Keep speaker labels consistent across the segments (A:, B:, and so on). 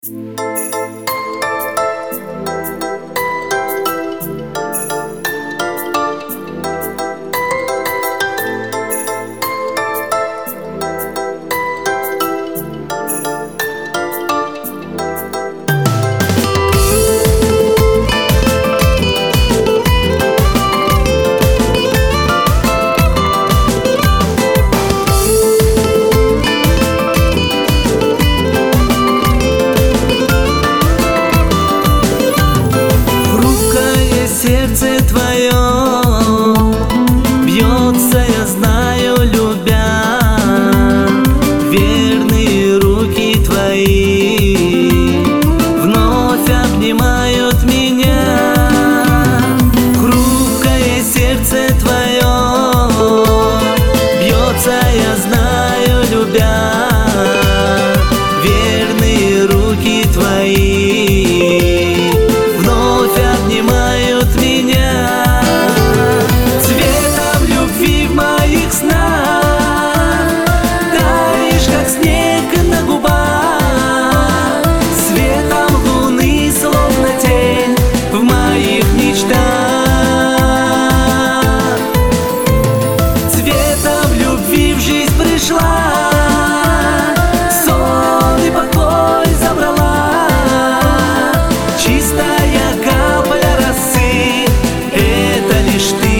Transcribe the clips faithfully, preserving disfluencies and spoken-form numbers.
A: Сердце твое бьется, я знаю, любя. Верные руки твои вновь обнимают меня. Хрупкое сердце твое бьется, я знаю, любя. Верные руки твои вновь обнимают меня. Цветом любви в моих снах таешь, как снег на губах. Светом луны, словно тень в моих мечтах. Цветом любви в жизнь пришла, сон и покой забрала. Чистая капля росы — это лишь ты.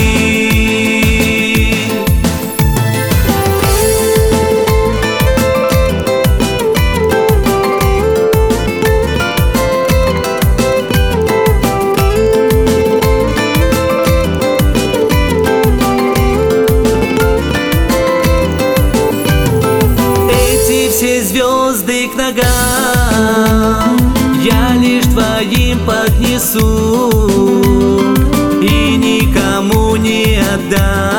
A: Эти все звезды к ногам я лишь твоим поднесу и никому не отдам.